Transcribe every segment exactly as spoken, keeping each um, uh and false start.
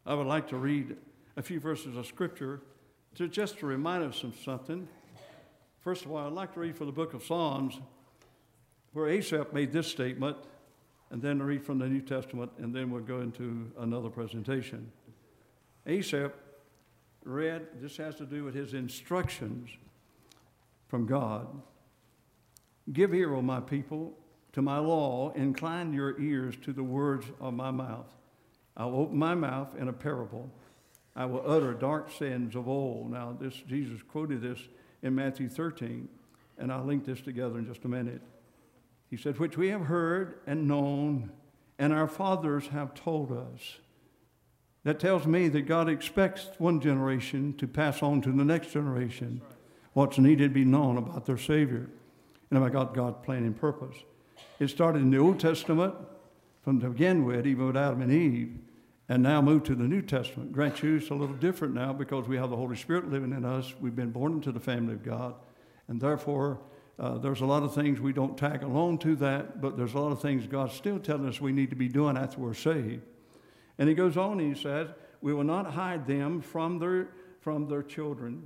I would like to read a few verses of Scripture to just to remind us of something. First of all, I'd like to read from the book of Psalms, where Asaph made this statement, and then read from the New Testament, and then we'll go into another presentation. Asaph read, this has to do with his instructions from God. Give ear, O my people, to my law, incline your ears to the words of my mouth. I will open my mouth in a parable. I will utter dark sayings of old. Now, this Jesus quoted this in Matthew thirteen, and I'll link this together in just a minute. He said, which we have heard and known, and our fathers have told us. That tells me that God expects one generation to pass on to the next generation what's needed to be known about their Savior and about God, God's plan and purpose. It started in the Old Testament from to begin with, even with Adam and Eve, and now moved to the New Testament. Grant you it's a little different now because we have the Holy Spirit living in us. We've been born into the family of God, and therefore uh, there's a lot of things we don't tag along to that, but there's a lot of things God's still telling us we need to be doing after we're saved. And he goes on and he says, we will not hide them from their, from their children,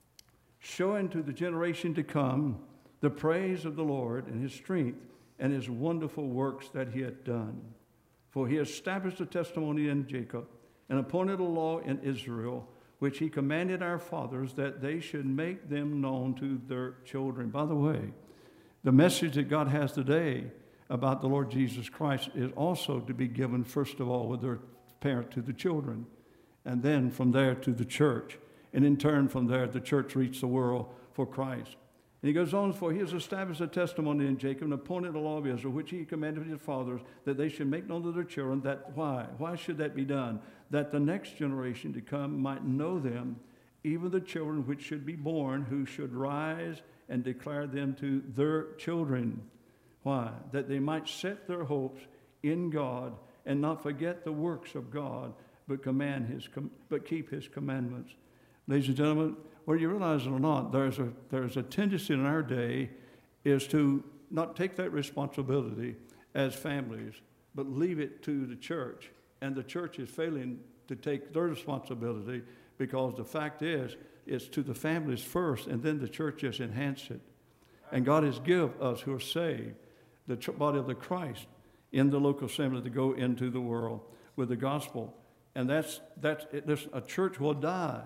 showing to the generation to come the praise of the Lord and his strength and his wonderful works that he had done. For he established a testimony in Jacob and appointed a law in Israel, which he commanded our fathers that they should make them known to their children. By the way, the message that God has today about the Lord Jesus Christ is also to be given, first of all, with their parent to the children, and then from there to the church. And in turn, from there, the church reached the world for Christ. And he goes on, for he has established a testimony in Jacob and appointed a law of Israel, which he commanded his fathers, that they should make known to their children. That why? Why should that be done? That the next generation to come might know them, even the children which should be born, who should rise and declare them to their children. Why? That they might set their hopes in God and not forget the works of God, but command his, but keep his commandments. Ladies and gentlemen, whether you realize it or not, there's a, there's a tendency in our day is to not take that responsibility as families, but leave it to the church. And the church is failing to take their responsibility because the fact is, it's to the families first, and then the church has enhanced it. And God has given us who are saved the body of the Christ in the local assembly to go into the world with the gospel. And that's, that's it, listen, a church will die.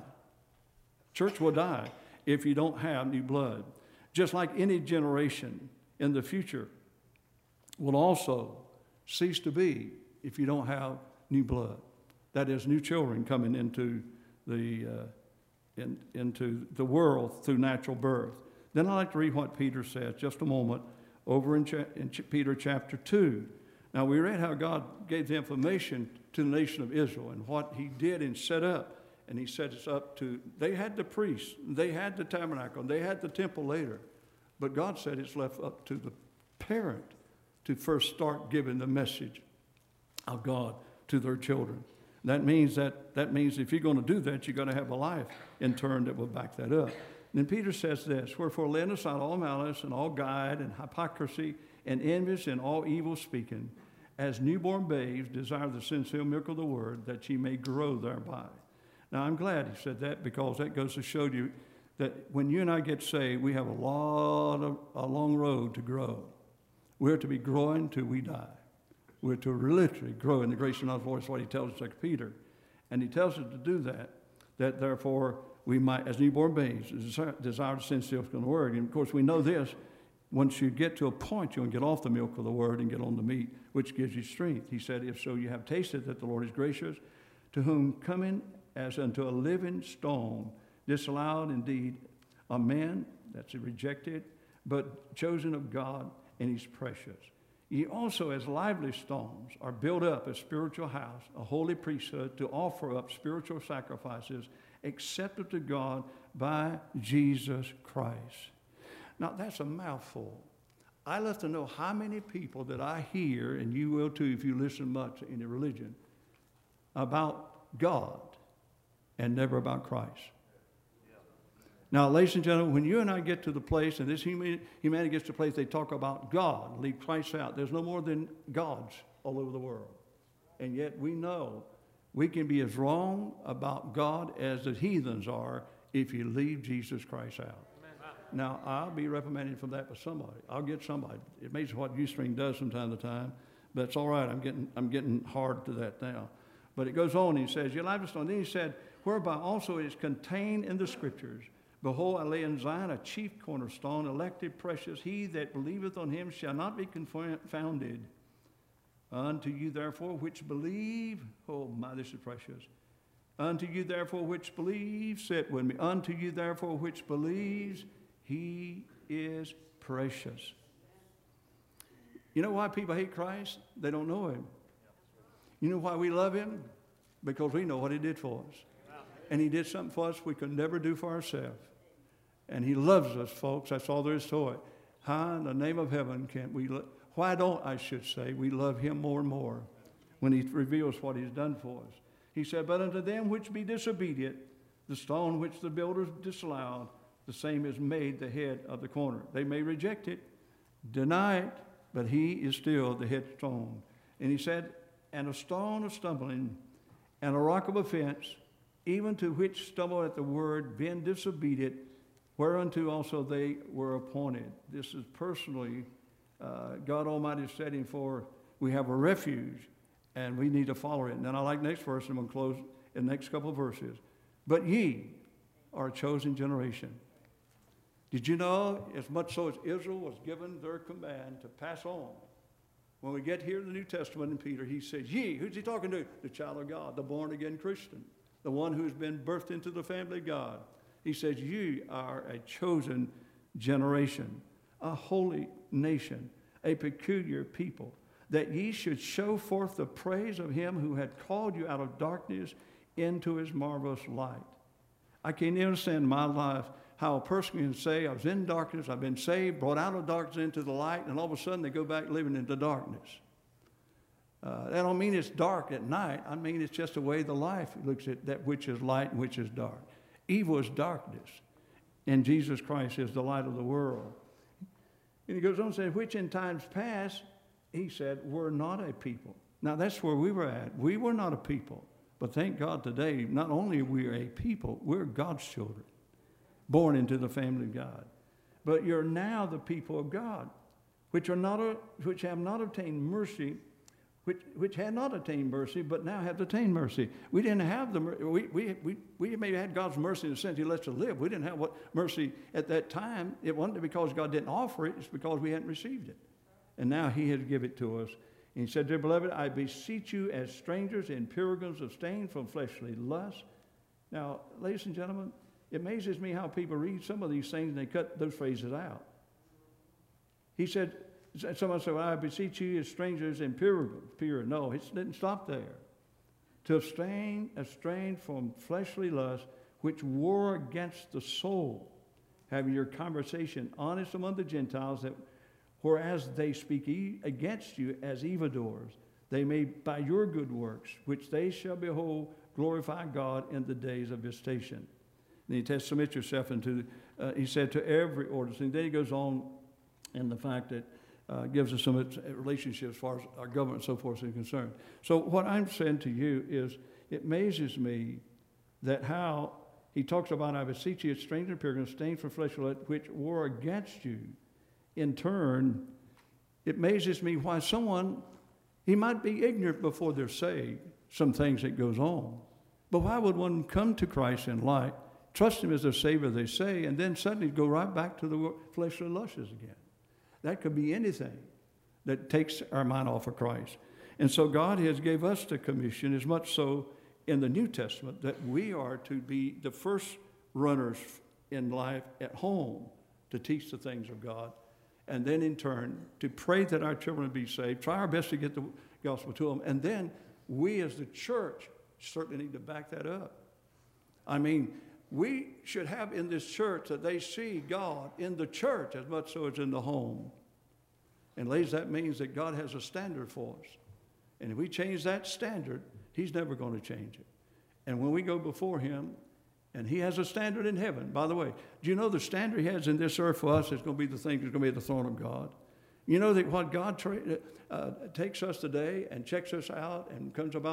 Church will die if you don't have new blood. Just like any generation in the future will also cease to be if you don't have new blood. That is, new children coming into the, uh, in, into the world through natural birth. Then I'd like to read what Peter says, just a moment, over in, cha- in ch- Peter chapter two. Now, we read how God gave the information to the nation of Israel and what he did and set up. And he set us up to, they had the priests, they had the tabernacle, they had the temple later. But God said it's left up to the parent to first start giving the message of God to their children. That means that, that means if you're going to do that, you're going to have a life in turn that will back that up. And then Peter says this, wherefore laying aside all malice and all guile and hypocrisy and envy and all evil speaking, as newborn babes desire the sincere milk of the word, that ye may grow thereby. Now, I'm glad he said that because that goes to show you that when you and I get saved, we have a lot of, a long road to grow. We're to be growing till we die. We're to literally grow in the grace of God's voice, what he tells us like Peter. And he tells us to do that, that therefore we might, as newborn babes, desire to sin still from the word. And of course, we know this, once you get to a point, you'll get off the milk of the word and get on the meat, which gives you strength. He said, if so, you have tasted that the Lord is gracious, to whom coming as unto a living stone, disallowed indeed a man, that's rejected, but chosen of God, and he's precious. Ye also as lively stones are built up a spiritual house, a holy priesthood, to offer up spiritual sacrifices accepted to God by Jesus Christ. Now that's a mouthful. I love to know how many people that I hear, and you will too if you listen much in a religion, about God and never about Christ. Now, ladies and gentlemen, when you and I get to the place, and this humanity gets to the place they talk about God, leave Christ out, there's no more than gods all over the world. And yet we know We can be as wrong about God as the heathens are if you leave Jesus Christ out. Amen. Now, I'll be reprimanded for that by somebody. I'll get somebody. It makes what Ustream does from time to time, but it's all right. I'm getting, I'm getting hard to that now. But it goes on. He says, "Your life is stone." Then he said, "Whereby also it is contained in the Scriptures. Behold, I lay in Zion a chief cornerstone, elected, precious. He that believeth on him shall not be confounded. Unto you, therefore, which believe," oh my, this is precious. "Unto you, therefore, which believe," say it with me. "Unto you, therefore, which believes, he is precious." You know why people hate Christ? They don't know him. You know why we love him? Because we know what he did for us. And he did something for us we could never do for ourselves. And he loves us, folks. That's all there is to it. How in the name of heaven can we lo- why don't, I should say, we love him more and more when he reveals what he's done for us? He said, "But unto them which be disobedient, the stone which the builders disallowed, the same is made the head of the corner." They may reject it, deny it, but he is still the head stone. And he said, "And a stone of stumbling, and a rock of offense, even to which stumble at the word, being disobedient, whereunto also they were appointed." This is personally uh, God Almighty's setting for, we have a refuge, and we need to follow it. And then I like the next verse, and I'm going to close in the next couple of verses. "But ye are a chosen generation." Did you know, as much so as Israel was given their command to pass on, when we get here in the New Testament in Peter, he says, "Ye," who's he talking to? The child of God, the born-again Christian, the one who's been birthed into the family of God. He says, "Ye are a chosen generation, a holy nation, a peculiar people, that ye should show forth the praise of him who had called you out of darkness into his marvelous light." I can't understand in my life how a person can say, "I was in darkness, I've been saved, brought out of darkness into the light," and all of a sudden they go back living in the darkness. Uh, that don't mean it's dark at night. I mean it's just the way the life looks at that which is light and which is dark. Evil is darkness, and Jesus Christ is the light of the world. And he goes on and says, "Which in times past," he said, "were not a people." Now that's where we were at. We were not a people. But thank God today, not only are we a people, we're God's children, born into the family of God. "But you're now the people of God, which are not, a, which have not obtained mercy, which, which had not attained mercy, but now have attained mercy." We didn't have the mercy. We, we, we, we maybe had God's mercy in the sense he lets us live. We didn't have what mercy at that time. It wasn't because God didn't offer it. It's because we hadn't received it. And now he has given it to us. And he said, "Dear beloved, I beseech you as strangers and pilgrims, abstain from fleshly lusts." Now, ladies and gentlemen, it amazes me how people read some of these things and they cut those phrases out. He said, someone said, "Well, I beseech you as strangers and pilgrims." Pure. No, it didn't stop there. "To abstain, abstain from fleshly lusts, which war against the soul, having your conversation honest among the Gentiles, that whereas they speak e- against you as evildoers, they may by your good works, which they shall behold, glorify God in the days of visitation." And he says, "Submit yourself into," uh, he said, "to every ordinance." And then he goes on in the fact that uh, gives us some relationships as far as our government and so forth is concerned. So what I'm saying to you is, it amazes me that how he talks about, "I beseech you as strangers and pilgrims, abstain from fleshly lusts, which war against you." In turn, it amazes me why someone, he might be ignorant before they're saved, some things that goes on. But why would one come to Christ in light, trust him as their Savior, they say, and then suddenly go right back to the fleshly lusts again? That could be anything that takes our mind off of Christ. And so God has gave us the commission, as much so in the New Testament, that we are to be the first runners in life at home to teach the things of God. And then in turn, to pray that our children be saved, try our best to get the gospel to them. And then we as the church certainly need to back that up. I mean, we should have in this church that they see God in the church as much so as in the home. And ladies, that means that God has a standard for us. And if we change that standard, he's never going to change it. And when we go before him, and he has a standard in heaven. By the way, do you know the standard he has in this earth for us is going to be the thing that's going to be at the throne of God? You know that what God tra- uh, takes us today and checks us out and comes about,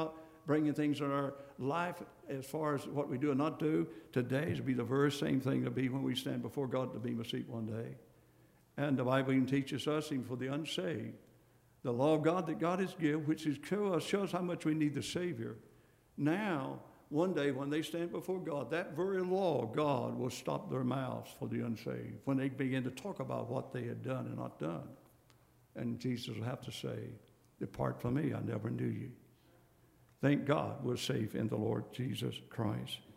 bringing things in our life as far as what we do and not do today is be the very same thing to be when we stand before God to be Bema Seat one day. And the Bible even teaches us, even for the unsaved, the law of God that God has given, which is shows, shows how much we need the Savior. Now, one day when they stand before God, that very law of God will stop their mouths for the unsaved when they begin to talk about what they had done and not done. And Jesus will have to say, depart from me, I never knew you. Thank God we're safe in the Lord Jesus Christ.